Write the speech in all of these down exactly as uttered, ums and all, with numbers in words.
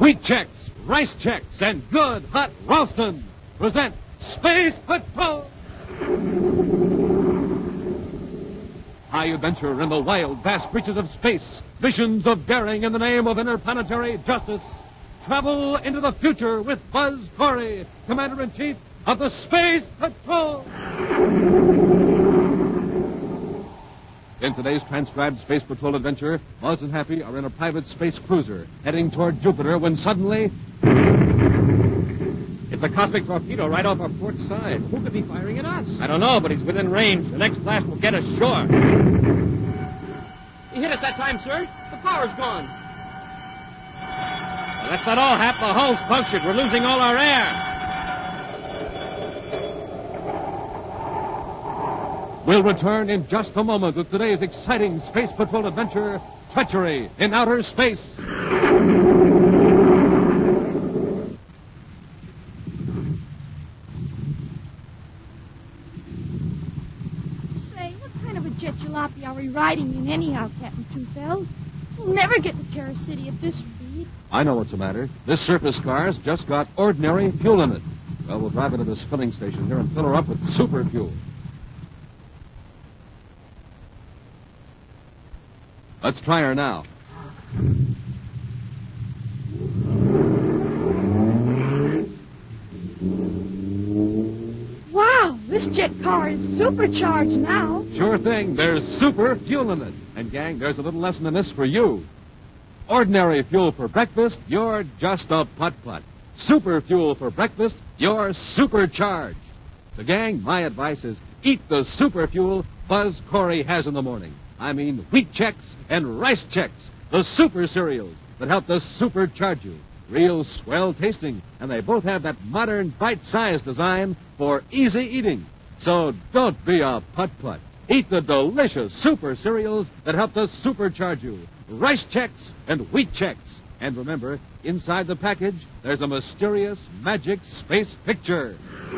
Wheat Chex, Rice Chex, and Good Hot Ralston present Space Patrol! High adventure in the wild, vast reaches of space. Missions of daring in the name of interplanetary justice. Travel into the future with Buzz Corey, Commander-in-Chief of the Space Patrol. In today's transcribed Space Patrol adventure, Buzz and Happy are in a private space cruiser heading toward Jupiter when suddenly... It's a cosmic torpedo right off our port side. Who could be firing at us? I don't know, but he's within range. The next blast will get us shore. He hit us that time, sir. The power's gone. Well, that's not all, Hap. The hull's punctured. We're losing all our air. We'll return in just a moment with today's exciting Space Patrol adventure, Treachery in Outer Space. Say, what kind of a jet jalopy are we riding in anyhow, Captain Two-Feld? We'll never get to Terra City at this speed. I know what's the matter. This surface car's just got ordinary fuel in it. Well, we'll drive into this filling station here and fill her up with super fuel. Let's try her now. Wow, this jet car is supercharged now. Sure thing. There's super fuel in it. And, gang, there's a little lesson in this for you. Ordinary fuel for breakfast, you're just a putt-putt. Super fuel for breakfast, you're supercharged. So, gang, my advice is eat the super fuel Buzz Corey has in the morning. I mean Wheat Chex and Rice Chex, the super cereals that help to supercharge you. Real swell tasting, and they both have that modern bite-sized design for easy eating. So don't be a putt-putt. Eat the delicious super cereals that help to supercharge you. Rice Chex and Wheat Chex. And remember, inside the package, there's a mysterious magic space picture.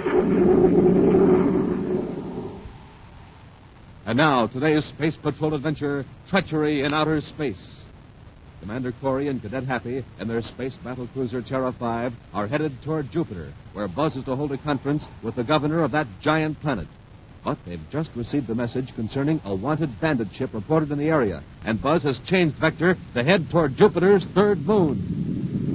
And now, today's Space Patrol adventure, Treachery in Outer Space. Commander Corey and Cadet Happy and their space battle cruiser Terra five are headed toward Jupiter, where Buzz is to hold a conference with the governor of that giant planet. But they've just received a message concerning a wanted bandit ship reported in the area, and Buzz has changed vector to head toward Jupiter's third moon.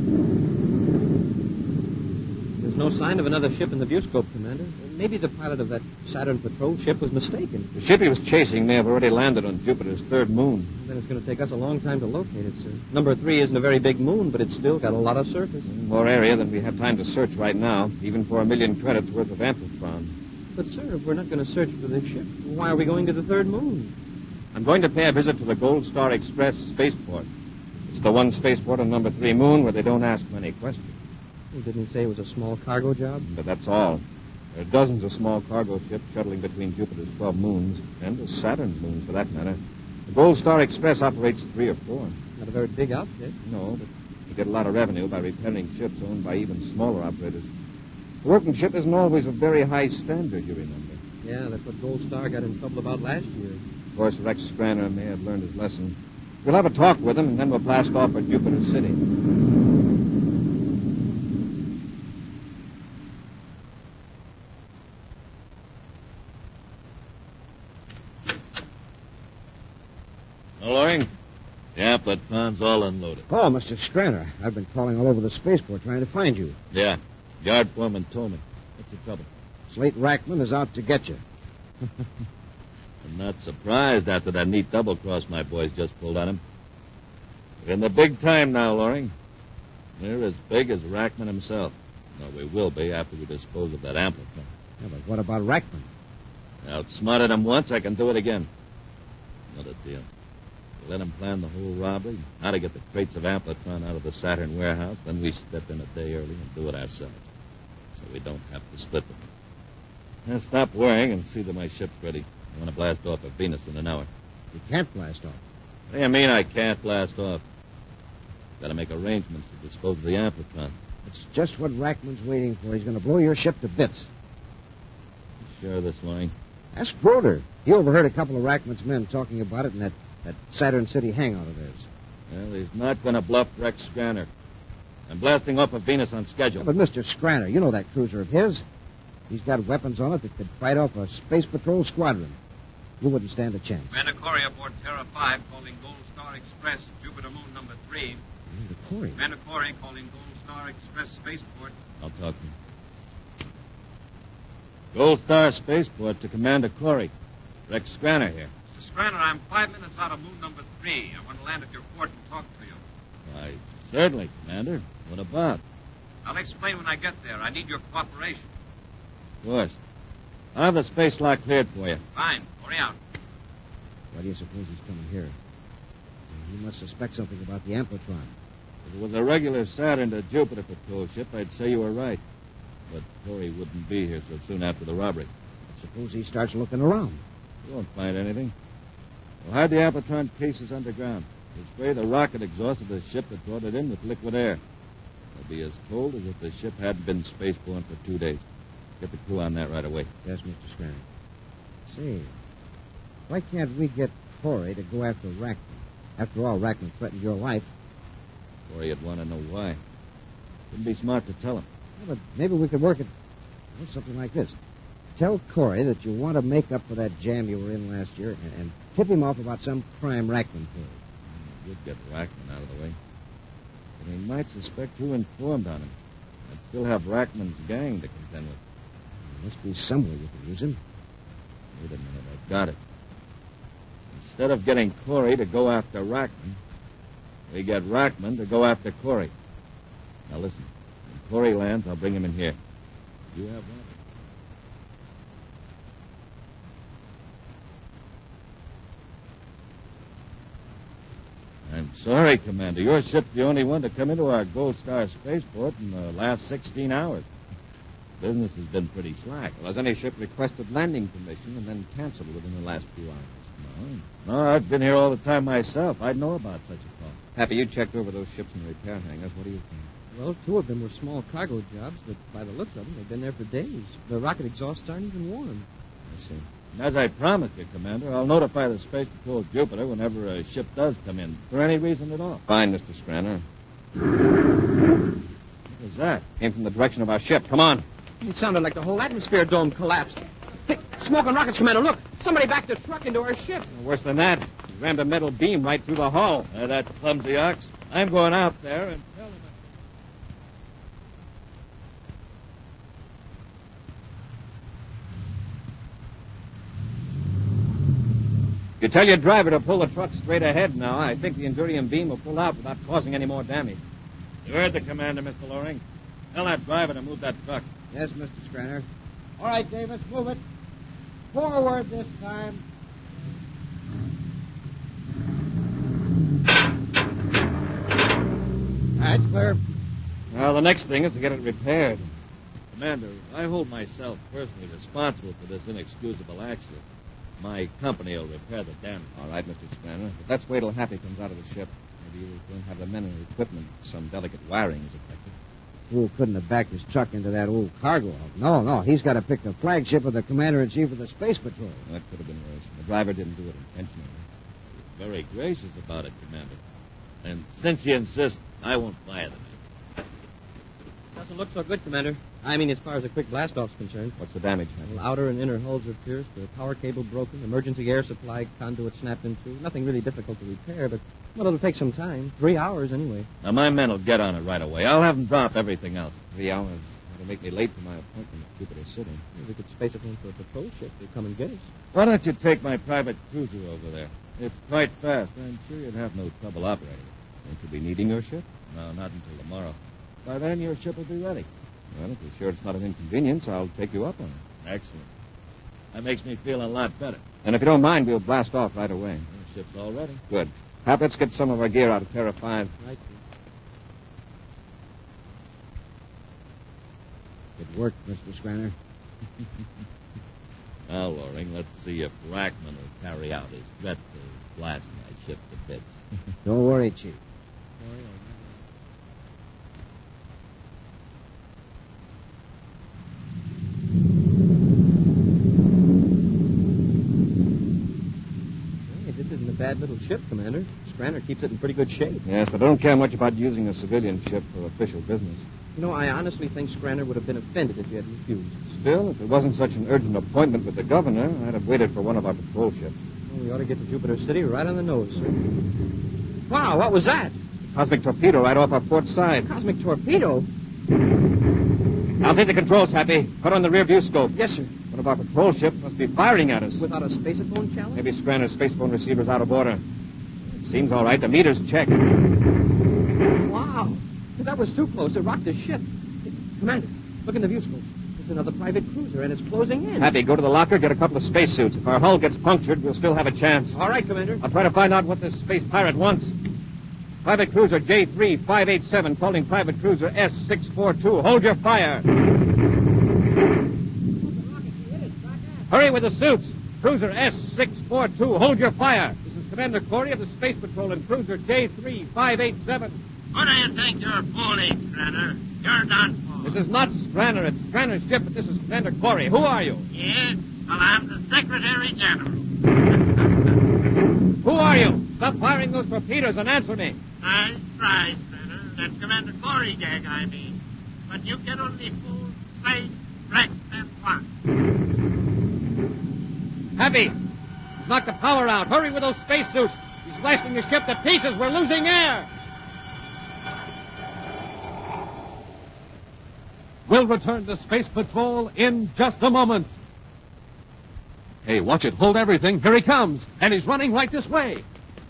There's no sign of another ship in the viewscope, Commander. Maybe the pilot of that Saturn patrol ship was mistaken. The ship he was chasing may have already landed on Jupiter's third moon. Then it's going to take us a long time to locate it, sir. Number three isn't a very big moon, but it's still got a lot of surface. More area than we have time to search right now, even for a million credits worth of amplitron. But, sir, if we're not going to search for this ship, why are we going to the third moon? I'm going to pay a visit to the Gold Star Express spaceport. It's the one spaceport on number three moon where they don't ask many questions. Well, didn't he say it was a small cargo job? But that's all. There are dozens of small cargo ships shuttling between Jupiter's twelve moons, and the Saturn's moons, for that matter. The Gold Star Express operates three or four. Not a very big outfit. No, but you get a lot of revenue by repairing ships owned by even smaller operators. The working ship isn't always a very high standard, you remember. Yeah, that's what Gold Star got in trouble about last year. Of course, Rex Straner may have learned his lesson. We'll have a talk with him, and then we'll blast off for Jupiter City. Loring, the amplitron's all unloaded. Oh, Mister Straner, I've been crawling all over the spaceport trying to find you. Yeah, yard foreman told me. What's the trouble? Slate Rackman is out to get you. I'm not surprised after that neat double cross my boys just pulled on him. We're in the big time now, Loring. We're as big as Rackman himself. Well, we will be after we dispose of that amplitron. Yeah, but what about Rackman? I outsmarted him once, I can do it again. Another deal. We let him plan the whole robbery, how to get the crates of amplitron out of the Saturn warehouse, then we step in a day early and do it ourselves. So we don't have to split them. Now stop worrying and see that my ship's ready. I want to blast off at Venus in an hour. You can't blast off. What do you mean I can't blast off? Got to make arrangements to dispose of the amplitron. It's just what Rackman's waiting for. He's going to blow your ship to bits. You sure of this, Loring? Ask Broder. He overheard a couple of Rackman's men talking about it in that, that Saturn City hangout of theirs. Well, he's not going to bluff Rex Straner. I'm blasting off of Venus on schedule. Yeah, but Mister Scranner, you know that cruiser of his. He's got weapons on it that could fight off a Space Patrol squadron. You wouldn't stand a chance. Commander Corey aboard Terra five, calling Gold Star Express, Jupiter Moon number three. Commander Corey. Commander Corey calling Gold Star Express Spaceport. I'll talk to him. Gold Star Spaceport to Commander Corey. Rex Scranner here. Mister Scranner, I'm five minutes out of Moon number three. I want to land at your port and talk to you. Why, certainly, Commander. What about? I'll explain when I get there. I need your cooperation. Of course. I'll have the space lock cleared for you. Fine. Corey out. Why do you suppose he's coming here? He must suspect something about the Amplitron. If it was a regular Saturn to Jupiter patrol ship, I'd say you were right. But Corey wouldn't be here so soon after the robbery. Suppose he starts looking around. You won't find anything. We'll hide the Amplitron cases underground. We'll spray the rocket exhaust of the ship that brought it in with liquid air. They'll be as cold as if the ship hadn't been spaceborne for two days. Get the crew on that right away. Yes, Mister Scranner. Say, why can't we get Corey to go after Rackman? After all, Rackman threatened your life. Corey would want to know why. Wouldn't be smart to tell him. Yeah, but maybe we could work it well, something like this. Tell Corey that you want to make up for that jam you were in last year and, and tip him off about some crime Rackman pulled. You'd get Rackman out of the way. But he might suspect who informed on him. I'd still have Rackman's gang to contend with. There must be some way you can use him. Wait a minute, I've got it. Instead of getting Corey to go after Rackman, we get Rackman to go after Corey. Now listen, when Corey lands, I'll bring him in here. You have Robert. I'm sorry, Commander. Your ship's the only one to come into our Gold Star spaceport in the last sixteen hours. Business has been pretty slack. Well, has any ship requested landing permission and then canceled within the last few hours? No. No, I've been here all the time myself. I'd know about such a call. Happy, you checked over those ships in the repair hangars. What do you think? Well, two of them were small cargo jobs, but by the looks of them, they've been there for days. The rocket exhausts aren't even warm. I see. And as I promised you, Commander, I'll notify the Space Patrol Jupiter whenever a ship does come in, for any reason at all. Fine, Mister Scranner. What was that? Came from the direction of our ship. Come on. It sounded like the whole atmosphere dome collapsed. Hey, smoke and rockets, Commander, look. Somebody backed a truck into our ship. Worse than that. He rammed a metal beam right through the hull. Uh, that clumsy ox. I'm going out there and tell him. You tell your driver to pull the truck straight ahead now. I think the Endurium beam will pull out without causing any more damage. You heard the commander, Mister Loring. Tell that driver to move that truck. Yes, Mister Scranner. All right, Davis, move it. Forward this time. That's clear. Well, the next thing is to get it repaired. Commander, I hold myself personally responsible for this inexcusable accident. My company will repair the damage. All right, Mister Scranner. But let's wait till Happy comes out of the ship. Maybe we won't have the men and equipment. Some delicate wiring is affected. Fool couldn't have backed his truck into that old cargo hulk. No, no, he's got to pick the flagship of the commander-in-chief of the Space Patrol. Well, that could have been worse. The driver didn't do it intentionally. You're very gracious about it, Commander. And since you insist, I won't fire the man. Doesn't look so good, Commander. I mean, as far as a quick blast-off's concerned. What's the damage, Happy? Well, outer and inner hulls are pierced, the power cable broken, emergency air supply conduit snapped in two. Nothing really difficult to repair, but, well, it'll take some time. Three hours, anyway. Now, my men will get on it right away. I'll have them drop everything else. Three hours. That'll make me late for my appointment at Jupiter City. Well, we could space it in for a patrol ship to come and get us. Why don't you take my private cruiser over there? It's quite fast. I'm sure you'd have no trouble operating it. Won't you be needing your ship? No, not until tomorrow. By then, your ship will be ready. Well, if you're sure it's not an inconvenience, I'll take you up on it. Excellent. That makes me feel a lot better. And if you don't mind, we'll blast off right away. The ship's all ready. Good. Hap, let's get some of our gear out of Terra five. Right. It worked, Mister Scranner. Now, Loring, let's see if Rackman will carry out his threat to blast my ship to bits. Don't worry, Chief. Hey, this isn't a bad little ship, Commander. Scranner keeps it in pretty good shape. Yes, but I don't care much about using a civilian ship for official business. You know, I honestly think Scranner would have been offended if you had refused. Still, if it wasn't such an urgent appointment with the governor, I'd have waited for one of our patrol ships. Well, we ought to get to Jupiter City right on the nose, sir. Wow, what was that? Cosmic torpedo right off our port side. Cosmic torpedo? I'll take the controls, Happy. Put on the rear view scope. Yes, sir. One of our patrol ships must be firing at us. Without a spaceophone challenge? Maybe Scranner's spacephone receiver's out of order. It seems all right. The meter's checked. Wow. That was too close. It rocked the ship. Commander, look in the view scope. It's another private cruiser, and it's closing in. Happy, go to the locker, get a couple of spacesuits. If our hull gets punctured, we'll still have a chance. All right, Commander. I'll try to find out what this space pirate wants. Private cruiser J three five eight seven calling private cruiser S six four two. Hold your fire. Hurry with the suits. Cruiser S six four two. Hold your fire. This is Commander Corey of the Space Patrol and cruiser J three five eight seven. What do you think you're fooling, Scranner? You're done for. This is not Scranner. It's Scranner's ship, but this is Commander Corey. Who are you? Yes? Well, I'm the Secretary General. Who are you? Stop firing those torpedoes and answer me. Nice try, Scranner. That's Commander Corey, Gag, I mean. But you get only full space, breath, and one. Happy! He's knocked the power out. Hurry with those spacesuits. He's blasting the ship to pieces. We're losing air. We'll return to Space Patrol in just a moment. Hey, watch it. Hold everything. Here he comes. And he's running right this way.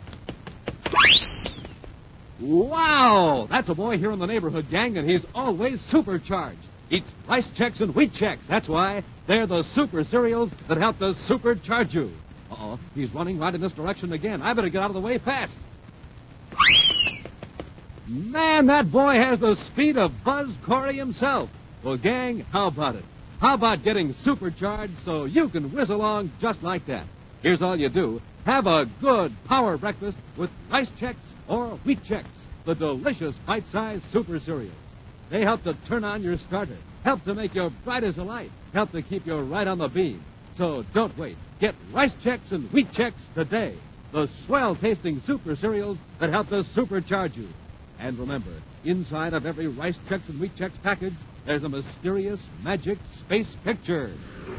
Wow! That's a boy here in the neighborhood, gang, and he's always supercharged. Eats rice checks and wheat checks. That's why they're the super cereals that help to supercharge you. Uh-oh, he's running right in this direction again. I better get out of the way fast. Man, that boy has the speed of Buzz Corey himself. Well, gang, how about it? How about getting supercharged so you can whiz along just like that? Here's all you do. Have a good power breakfast with rice checks or wheat checks, the delicious bite-sized super cereals. They help to turn on your starter, help to make you bright as a light, help to keep you right on the beam. So don't wait. Get rice checks and wheat checks today. The swell-tasting super cereals that help to supercharge you. And remember, inside of every rice checks and wheat checks package, there's a mysterious, magic space picture.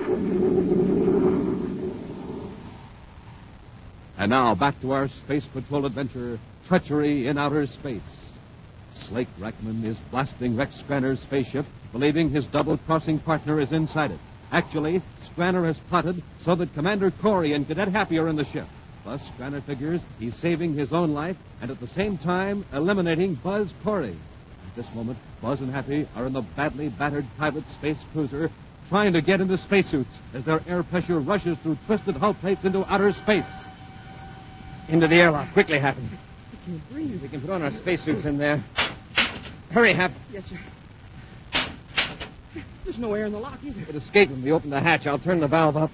And now, back to our Space Patrol adventure, Treachery in Outer Space. Slake Rackman is blasting Rex Scranner's spaceship, believing his double-crossing partner is inside it. Actually, Scranner has plotted so that Commander Corey and Cadet Happy are in the ship. Thus, Scranner figures he's saving his own life and at the same time eliminating Buzz Corey. At this moment, Buzz and Happy are in the badly battered private space cruiser trying to get into spacesuits as their air pressure rushes through twisted hull plates into outer space. Into the airlock. Quickly, Happy. I can't breathe. We can put on our spacesuits in there. Hurry, Hap. Yes, sir. There's no air in the lock either. It escaped when we open the hatch. I'll turn the valve up.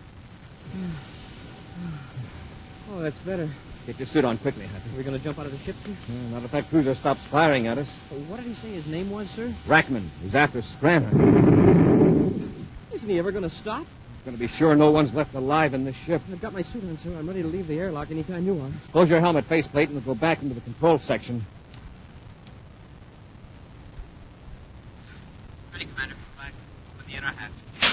Oh, that's better. Get your suit on quickly, Happy. Are we going to jump out of the ship, sir? Uh, not if that cruiser stops firing at us. Oh, what did he say his name was, sir? Rackman. He's after Scranner. Isn't he ever going to stop? Going to be sure no one's left alive in this ship. I've got my suit on, sir. I'm ready to leave the airlock anytime you are. Close your helmet faceplate and we'll go back into the control section. Ready, Commander. Back. Open the inner hatch.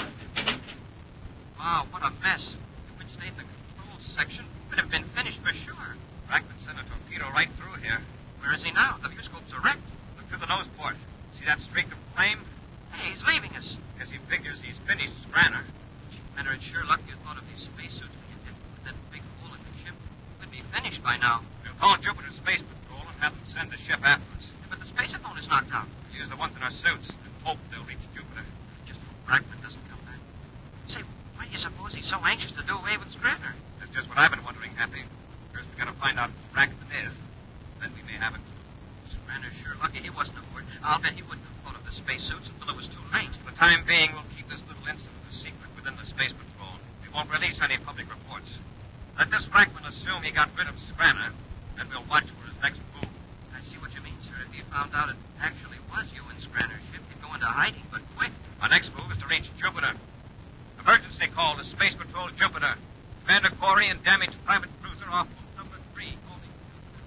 Wow, what a mess. If we'd stayed in the control section, we'd have been finished for sure. Rackman sent a torpedo right through here. Where is he now? The viewscopes are wrecked. Look through the nose port. See that streak of flame? Hey, he's leaving us. Because he figures he's finished Scranner. Commander, it's sure lucky you thought of these spacesuits when you did with that big hole in the ship. We'd be finished by now. We'll call Jupiter Space Patrol and have them send the ship after us. But the spaceophone is knocked out. We'll use the ones in our suits and hope they'll reach Jupiter. Just hope Rackman doesn't come back. Say, why do you suppose he's so anxious to do away with Scranner? That's just what I've been wondering, Happy. First, we gotta find out who Rackman is. Then we may have a clue. Scranner's sure lucky he wasn't aboard. I'll bet he wouldn't have thought of the spacesuits until it was too late. For the time being, we'll keep this little incident a secret within the Space Patrol. We won't release any public reports. Let this Rackman assume he got rid of Scranner, then we'll watch for his next move. I see what you mean, sir. If he found out it actually was you and Scranner's ship, he'd go into hiding, but quick. Our next move is to reach Jupiter. Emergency call to Space Patrol Jupiter. Commander Corey and damaged private cruiser off loop number three. Calling.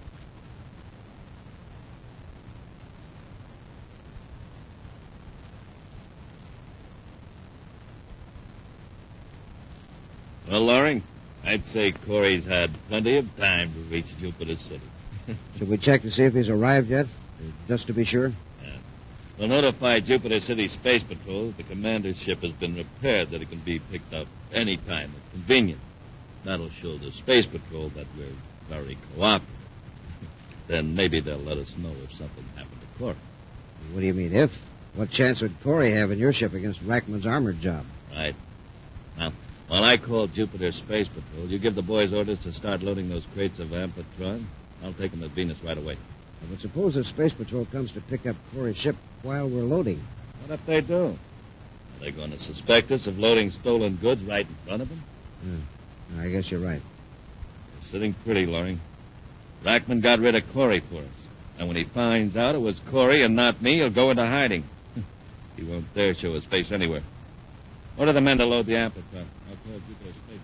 Well, Loring, I'd say Corey's had plenty of time to reach Jupiter City. Should we check to see if he's arrived yet? Just to be sure? Yeah. We'll notify Jupiter City Space Patrol that the commander's ship has been repaired, that it can be picked up any time it's convenient. That'll show the Space Patrol that we're very cooperative. Then maybe they'll let us know if something happened to Corey. What do you mean, if? What chance would Corey have in your ship against Rackman's armored job? Right. Now, while I call Jupiter Space Patrol, you give the boys orders to start loading those crates of Amplitron. I'll take them to Venus right away. But suppose the Space Patrol comes to pick up Corey's ship while we're loading. What if they do? Are they going to suspect us of loading stolen goods right in front of them? Yeah. I guess you're right. You're sitting pretty, Loring. Rackman got rid of Corey for us. And when he finds out it was Corey and not me, he'll go into hiding. He won't dare show his face anywhere. Order the men to load the Amplitron. I'll call Jupiter Space.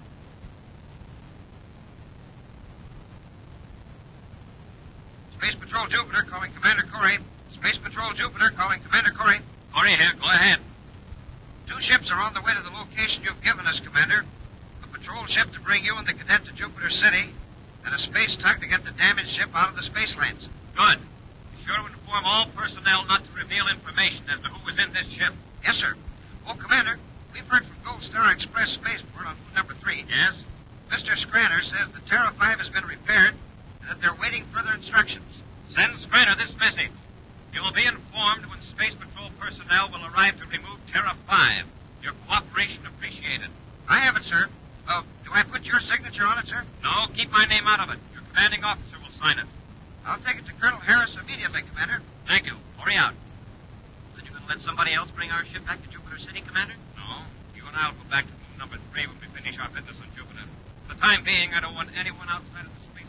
Space Patrol Jupiter calling Commander Corey. Space Patrol Jupiter calling Commander Corey. Corey here. Go ahead. Two ships are on the way to the location you've given us, Commander. A patrol ship to bring you and the cadet to Jupiter City, and a space tug to get the damaged ship out of the space lanes. Good. Be sure to inform all personnel not to reveal information as to who was in this ship. Yes, sir. Oh, Commander, we've heard from Gold Star Express Spaceport on route number three. Yes? Mister Scranner says the Terra five has been repaired and that they're waiting further instructions. Send Scranner this message. You will be informed when Space Patrol personnel will arrive to remove Terra five. Your cooperation appreciated. I have it, sir. Uh, do I put your signature on it, sir? No, keep my name out of it. Your commanding officer will sign it. I'll take it to Colonel Harris immediately, Commander. Thank you. Hurry out. Then you going to let somebody else bring our ship back to Jupiter City, Commander? No. You and I will go back to moon number three when we finish our business on Jupiter. For the time being, I don't want anyone outside of the space.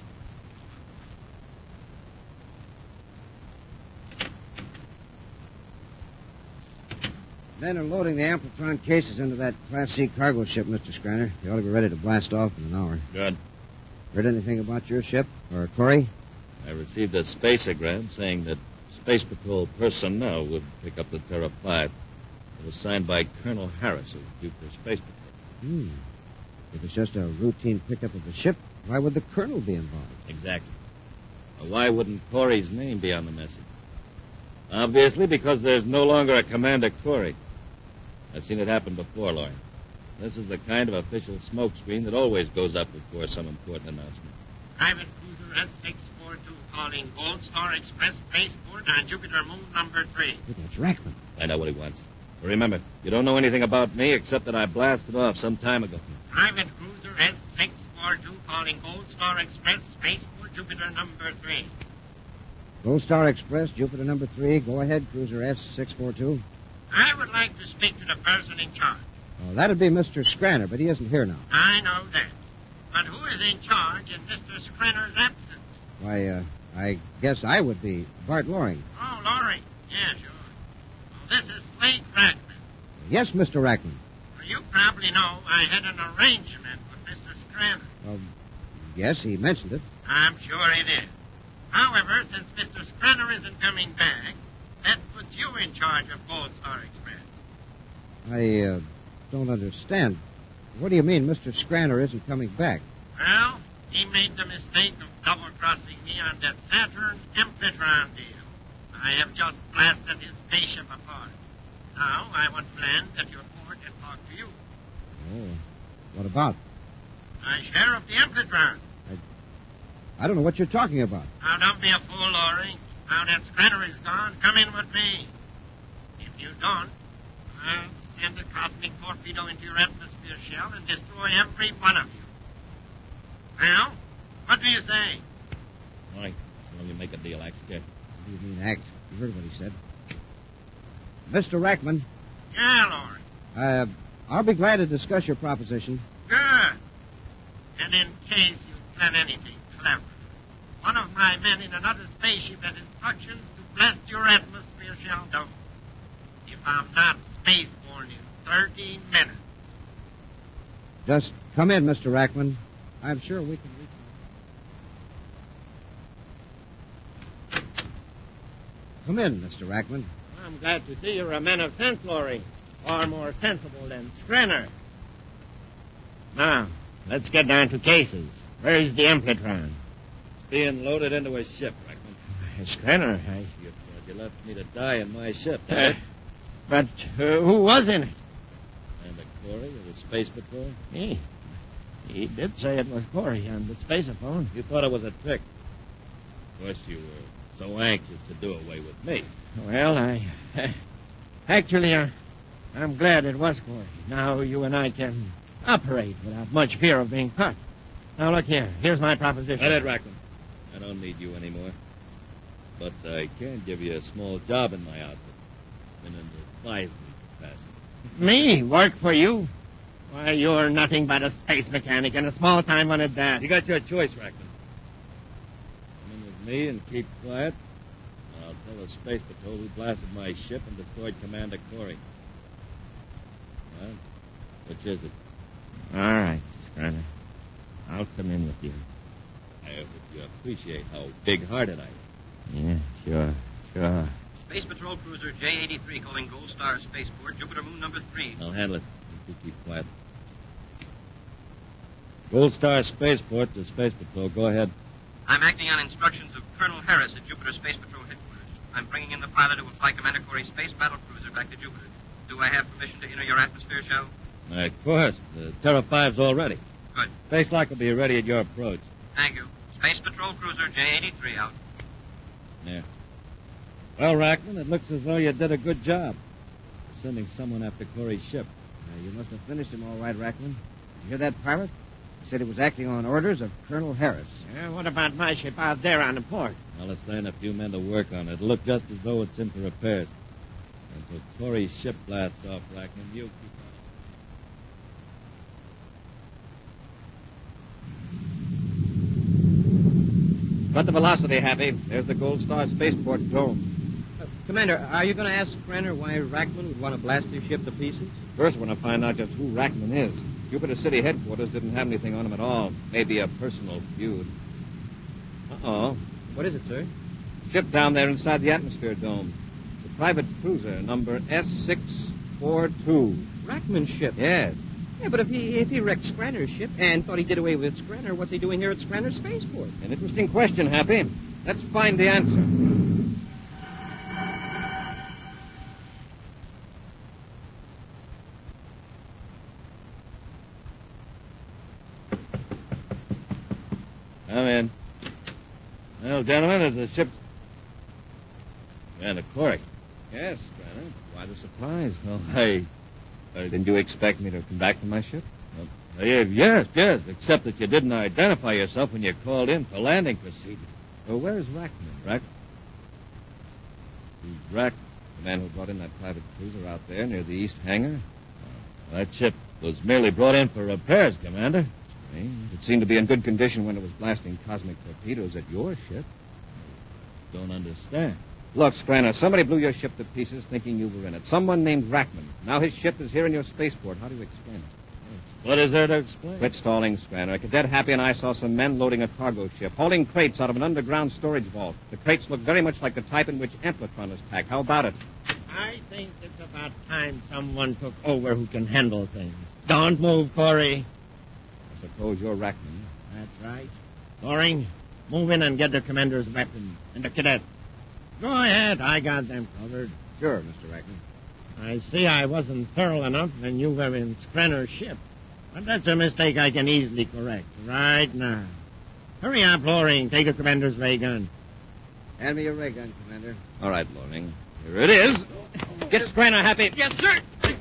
Men are loading the Amplitron cases into that Class C cargo ship, Mister Scranner. They ought to be ready to blast off in an hour. Good. Heard anything about your ship? Or Corey? I received a spaceogram saying that Space Patrol personnel would pick up the Terra five. It was signed by Colonel Harris of Jupiter Space Patrol. Hmm. If it's just a routine pickup of the ship, why would the colonel be involved? Exactly. Well, why wouldn't Corey's name be on the message? Obviously, because there's no longer a Commander Corey. I've seen it happen before, Loring. This is the kind of official smokescreen that always goes up before some important announcement. Private Cruiser S six forty-two calling Gold Star Express Spaceport on Jupiter Moon number three. Hey, that's Rackman. Find out what he wants. But remember, you don't know anything about me except that I blasted off some time ago. Private Cruiser S six forty-two calling Gold Star Express Spaceport Jupiter number three. Gold Star Express, Jupiter number three. Go ahead, Cruiser S six forty-two. I would like to speak to the person in charge. Oh, that'd be Mister Scranner, but he isn't here now. I know that. But who is in charge in Mister Scranner's absence? Why, uh, I guess I would be Bart Loring. Oh, Loring. Yeah, sure. Well, this is Slade Rackman. Yes, Mister Rackman. Well, you probably know I had an arrangement with Mister Scranner. Well, yes, he mentioned it. I'm sure he did. However, since Mister Scranner isn't coming back, that puts you in charge of Gold Star Express. I, uh, don't understand. What do you mean Mister Scranner isn't coming back? Well, he made the mistake of double-crossing me on that Saturn Amplitron deal. I have just blasted his spaceship apart. Now, I want to land at your port and talk to you. Oh, what about? My share of the Amplitron. I don't know what you're talking about. Now, don't be a fool, Loring. Now that Scranner is gone, come in with me. If you don't, I'll send a cosmic torpedo into your atmosphere shell and destroy every one of you. Well, what do you say? Loring, well, you make a deal, act scared. What do you mean, act? You heard what he said. Mister Rackman. Yeah, Loring. Uh, I'll be glad to discuss your proposition. Good. And in case you plan anything clever, one of my men in another spaceship has instructions to blast your atmosphere shell down. If I'm not spaceborne in thirteen minutes. Just come in, Mister Rackman. I'm sure we can reach him. Come in, Mister Rackman. I'm glad to see you're a man of sense, Loring. Far more sensible than Scranner. Now, let's get down to cases. Where's the Amplitron? It's being loaded into a ship, Rackman. Scranner, I... You thought you left me to die in my ship, Uh, eh? but uh, who was in it? Commander Corey of the Space Patrol? He, he did say it was Corey on the spaceophone. You thought it was a trick. Of course, you were so anxious to do away with me. Well, I... actually, uh, I'm glad it was Corey. Now you and I can operate without much fear of being caught. Now, look here. Here's my proposition. Let it, Rackman. I don't need you anymore. But I can give you a small job in my outfit. In an advisory capacity. Me? Work for you? Why, you're nothing but a space mechanic and a small-time one at that. You got your choice, Rackman. Come in with me and keep quiet. And I'll tell the Space Patrol who blasted my ship and destroyed Commander Corey. Well, which is it? All right, Scranner. I'll come in with you. I hope that you appreciate how big-hearted I am. Yeah, sure, sure. Space Patrol Cruiser J eighty-three calling Gold Star Spaceport, Jupiter Moon number three. I'll handle it. You keep quiet. Gold Star Spaceport to Space Patrol. Go ahead. I'm acting on instructions of Colonel Harris at Jupiter Space Patrol headquarters. I'm bringing in the pilot who will fly Commander Corey's space battle cruiser back to Jupiter. Do I have permission to enter your atmosphere, shell? Of course. The Terra five's all ready. Good. Space lock will be ready at your approach. Thank you. Space Patrol Cruiser J eighty-three out. Yeah. Well, Rackman, it looks as though you did a good job. Sending someone after Corey's ship. Uh, you must have finished him all right, Rackman. You hear that, pilot? He said he was acting on orders of Colonel Harris. Uh, what about my ship out there on the port? Now, let's land a few men to work on it. It'll look just as though it's in for repairs. Until Corey's ship blasts off, Rackman, you keep on. Got the velocity, Happy. There's the Gold Star Spaceport dome. Uh, Commander, are you going to ask Scranner why Rackman would want to blast his ship to pieces? First, I want to find out just who Rackman is. Jupiter City headquarters didn't have anything on him at all. Maybe a personal feud. Uh-oh. What is it, sir? Ship down there inside the atmosphere dome. It's a private cruiser, number S six forty-two. Rackman's ship? Yes. Yeah, but if he if he wrecked Scranner's ship and thought he did away with Scranner, what's he doing here at Scranner's spaceport? An interesting question, Happy. Let's find the answer. Come in. Well, gentlemen, there's the ship's... Commander Corey. Yes, Scranner. Why the surprise? Well, hey, uh, didn't you expect me to come back to my ship? Well, uh, yes, yes, except that you didn't identify yourself when you called in for landing procedures. Well, where's Rackman? Rack? Who's Rack? The man who brought in that private cruiser out there near the east hangar? Uh, that ship was merely brought in for repairs, Commander. It seemed to be in good condition when it was blasting cosmic torpedoes at your ship. Don't understand. Look, Scranner, somebody blew your ship to pieces thinking you were in it. Someone named Rackman. Now his ship is here in your spaceport. How do you explain it? What is there to explain? Quit stalling, Scranner. Cadet Happy and I saw some men loading a cargo ship, hauling crates out of an underground storage vault. The crates look very much like the type in which Amplitron is packed. How about it? I think it's about time someone took over who can handle things. Don't move, Corey. I suppose you're Rackman. That's right. Corey, move in and get the commander's weapon and the cadet. Go ahead. I got them covered. Sure, Mister Rackman. I see I wasn't thorough enough when you were in Scranner's ship. But that's a mistake I can easily correct right now. Hurry up, Loring. Take the commander's ray gun. Hand me your ray gun, Commander. All right, Loring. Here it is. Get Scranner, Happy. Yes, sir.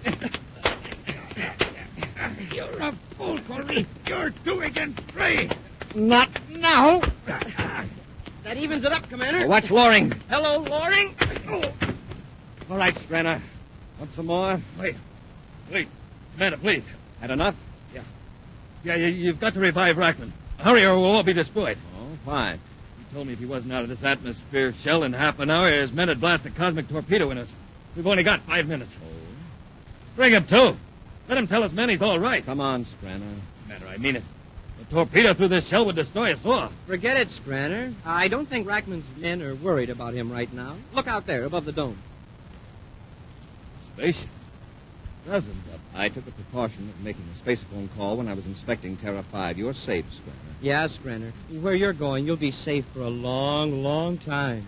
You're a fool, Corey. You're two against three. Not now. That evens it up, Commander. Oh, watch Loring. Hello, Loring. Oh. All right, Scranner. Want some more? Wait. Wait. Commander, please. Had enough? Yeah. Yeah, you, you've got to revive Rackman. Hurry or we'll all be destroyed. Oh, fine. He told me if he wasn't out of this atmosphere shell in half an hour, his men would blast a cosmic torpedo in us. We've only got five minutes. Oh. Bring him, too. Let him tell his men he's all right. Come on, Scranner. Commander, I mean it. A torpedo through this shell would destroy us all. Forget it, Scranner. I don't think Rackman's men are worried about him right now. Look out there, above the dome. Spaceship. Dozens of them. I took the precaution of making a spacephone call when I was inspecting Terra five. You're safe, Scranner. Yeah, Scranner. Where you're going, you'll be safe for a long, long time.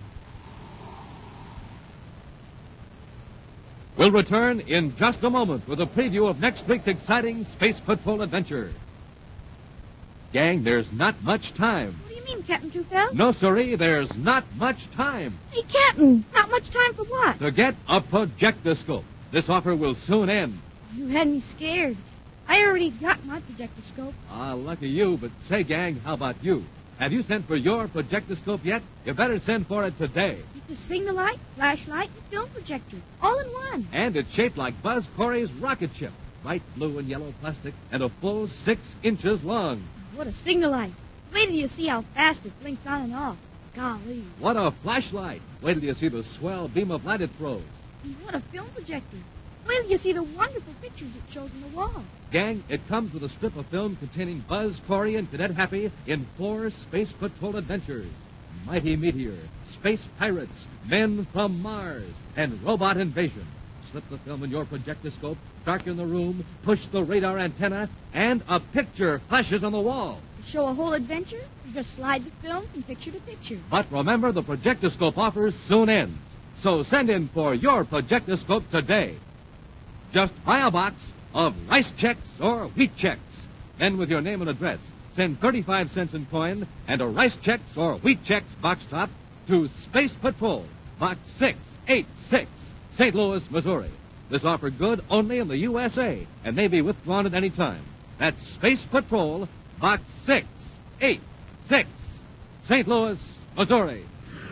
We'll return in just a moment with a preview of next week's exciting Space Patrol adventure. Gang, there's not much time. What do you mean, Captain Tufel? No, sirree, there's not much time Hey, Captain, not much time for what? to get a projectoscope. This offer will soon end. You had me scared. I already got my projectoscope. Ah, lucky you, but say, gang, how about you? Have you sent for your projectoscope yet? You better send for it today. It's a signal light, flashlight, and film projector, all in one. And it's shaped like Buzz Corey's rocket ship. Bright blue and yellow plastic and a full six inches long. What a signal light. Wait till you see how fast it blinks on and off. Golly. What a flashlight. Wait till you see the swell beam of light it throws. And what a film projector. Wait till you see the wonderful pictures it shows on the wall. Gang, it comes with a strip of film containing Buzz Corey and Cadet Happy in four Space Patrol adventures. Mighty Meteor, Space Pirates, Men from Mars, and Robot Invasion. Slip the film in your projectoscope, darken the room, push the radar antenna, and a picture flashes on the wall. To show a whole adventure, you just slide the film from picture to picture. But remember, the projectoscope offer soon ends. So send in for your projectoscope today. Just buy a box of rice checks or wheat checks. Then with your name and address, send thirty-five cents in coin and a rice checks or wheat checks box top to Space Patrol, Box six eighty-six, Saint Louis, Missouri. This offer good only in the U S A and may be withdrawn at any time. That's Space Patrol, Box six eighty-six, Saint Louis, Missouri.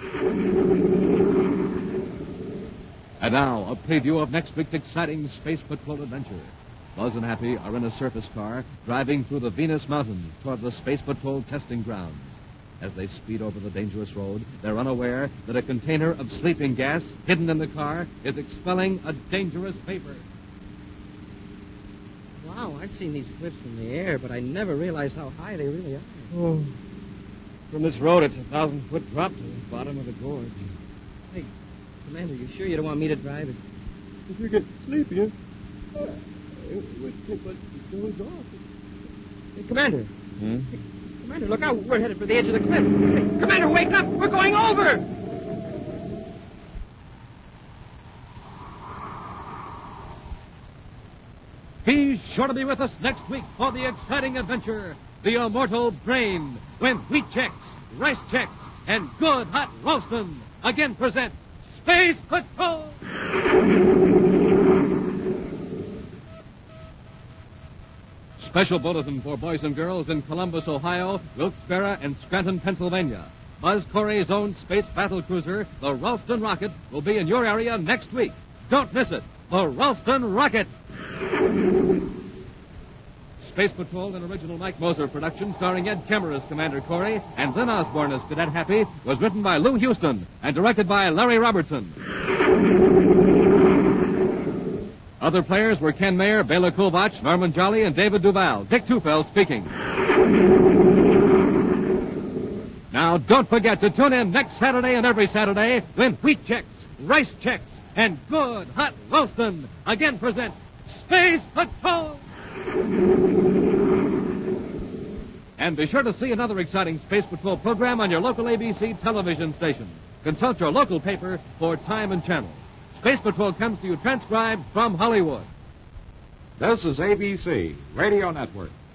And now, a preview of next week's exciting Space Patrol adventure. Buzz and Happy are in a surface car driving through the Venus Mountains toward the Space Patrol testing grounds. As they speed over the dangerous road, they're unaware that a container of sleeping gas hidden in the car is expelling a dangerous vapor. Wow, I've seen these cliffs from the air, but I never realized how high they really are. Oh. From this road, it's a thousand-foot drop to the bottom of the gorge. Hey, Commander, you sure you don't want me to drive it? If you get sleepy, uh, it would take what goes off. Hey, Commander. Hmm? Hey, Commander, look out. We're headed for the edge of the cliff. Hey, Commander, wake up. We're going over. Be sure to be with us next week for the exciting adventure, The Immortal Brain, when Wheat Checks, Rice Checks, and Good Hot Roastin' again present Space Patrol! Special bulletin for boys and girls in Columbus, Ohio, Wilkes-Barre, and Scranton, Pennsylvania. Buzz Corey's own space battle cruiser, the Ralston Rocket, will be in your area next week. Don't miss it. The Ralston Rocket. Space Patrol, an original Mike Moser production starring Ed Kemmer as Commander Corey and Lynn Osborne as Cadet Happy, was written by Lou Houston and directed by Larry Robertson. Other players were Ken Mayer, Bela Kulvach, Norman Jolly, and David Duval. Dick Tufel speaking. Now, don't forget to tune in next Saturday and every Saturday when Wheat Checks, Rice Checks, and Good Hot Roastin' again present Space Patrol! And be sure to see another exciting Space Patrol program on your local A B C television station. Consult your local paper for time and channel. Space Patrol comes to you transcribed from Hollywood. This is A B C Radio Network.